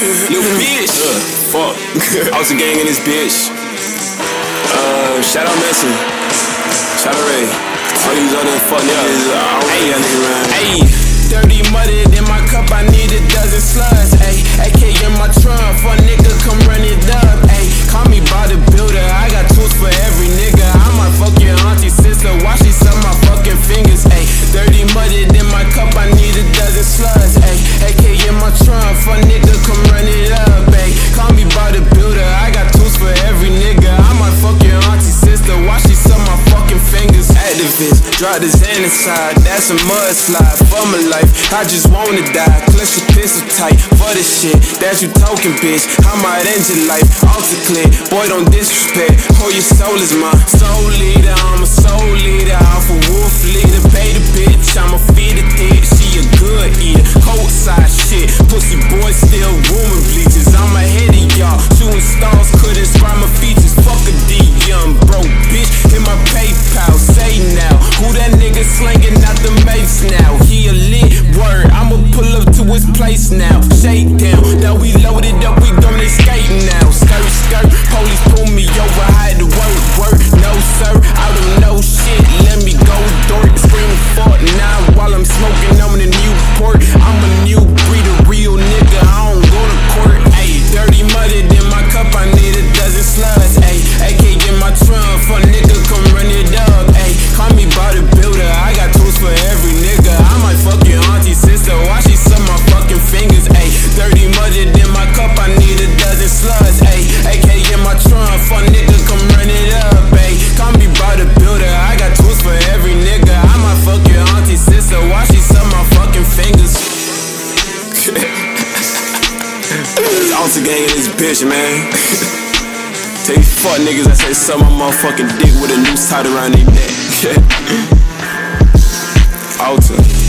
Little bitch. Fuck. I was a gang in this bitch. Shout out Messi. Shout out Ray. All these other fuck niggas. I don't nigga around. Ayy, dirty muddy in my cup. I need a dozen slugs. Ayy, AK in my trunk. For a nigga, come run it up. Ayy, call me bodybuilder. I got tools for every nigga. I might fuck your auntie sister. Watch she suck my fucking fingers. Ayy, dirty muddy in my cup. I need a dozen slugs. Ayy, AK in my trunk. For a nigga, come run it up. Ayy, call me bodybuilder. I got tools for every nigga. I might fuck your auntie sister. Watch she suck my fucking fingers. Activist, drop the Xan inside. That's a mudslide for my life. I just wanna die. Clutch your pistol tight for the shit that you talking, bitch. I might end your life off the clear. Boy, don't disrespect. Oh, your soul is my soul leader. I'm a soul leader. Alpha wolf leader. Pay the bitch. I'ma feed the thick. She a good eater. Cold side shit. Pussy boy still woman bleachers. I'm ahead of y'all. Shooting stars could inspire my features. Fuck a D, young broke bitch. Hit my PayPal. Say now, who that nigga slanging out the mace now? He a lit word. I'ma pull up to his place now. Shake down. Now we loaded up. We gon' escape now. Skirt, skirt. Police pull me over. I had to work. No sir, I don't know shit. Let me go dork. Screaming fuck now while I'm smoking on the Newport. I'm a new breed of real nigga. I don't go to court. Ayy, dirty muddy in my cup. I need a dozen slugs. Ayy, AK in my trunk. For a nigga, come run it up. Ayy, call me bodybuilder. I got tools for every nigga. I might fuck your auntie sister. Why she suck my fucking fingers? Ayy, dirty muddy in my cup. I need a dozen slugs. Ayy, AK in my trunk. For a nigga, come run it up. Ayy, call me bodybuilder. I got tools for every nigga. I might fuck your auntie sister. Why she suck my fucking fingers? It's also gang in this bitch, man. Tell these fuck niggas I say suck my motherfucking dick with a noose tied around their neck. Alta.